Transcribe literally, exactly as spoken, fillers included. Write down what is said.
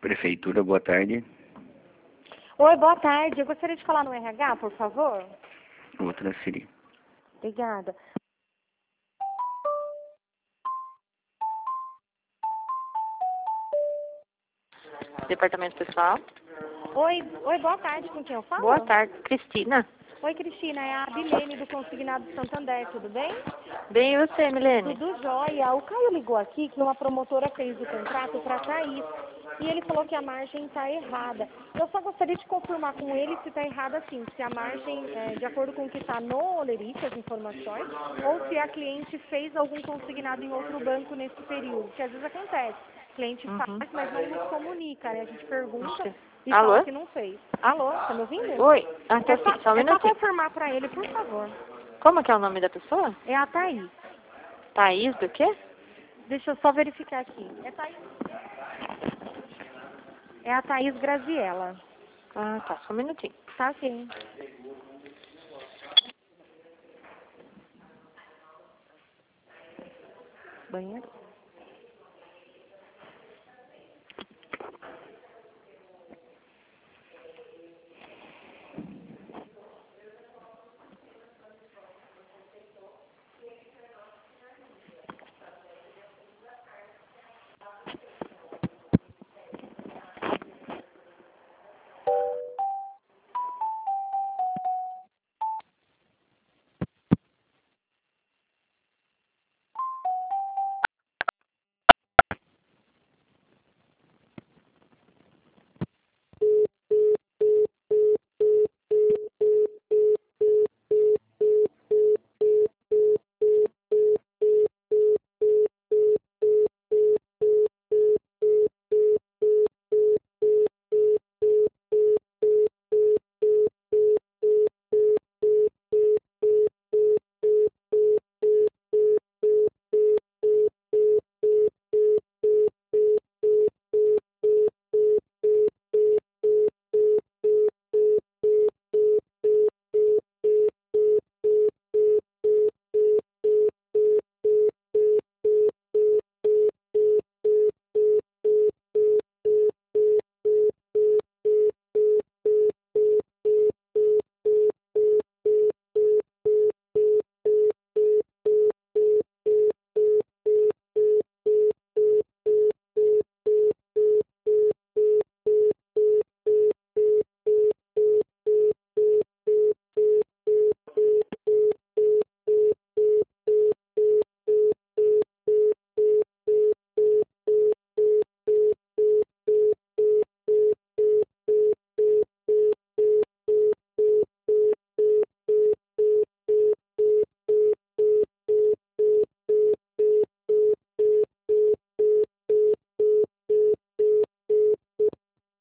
Prefeitura, boa tarde. Oi, boa tarde. Eu gostaria de falar no R H, por favor. Vou transferir. Obrigada. Departamento pessoal. Oi, oi, boa tarde. Com quem eu falo? Boa tarde, Cristina. Oi, Cristina. É a Bilene do Consignado de Santander. Tudo bem? Bem, e você, Milene? Tudo jóia. O Caio ligou aqui que uma promotora fez o contrato para a Thaís. E ele falou que a margem está errada. Eu só gostaria de confirmar com ele se está errada sim. Se a margem, é, de acordo com o que está no Olerite, as informações, ou se a cliente fez algum consignado em outro banco nesse período. Que às vezes acontece. O cliente Uhum. faz, mas não nos comunica, né? A gente pergunta e Alô? fala que não fez. Alô, tá me ouvindo? Oi, ah, tá É só, aqui, só um é só minutinho. confirmar para ele, por favor. Como que é o nome da pessoa? É a Thaís. Thaís do quê? Deixa eu só verificar aqui. É, Thaís... é a Thaís Graziella. Ah, tá, só um minutinho. Tá sim. Banheiro?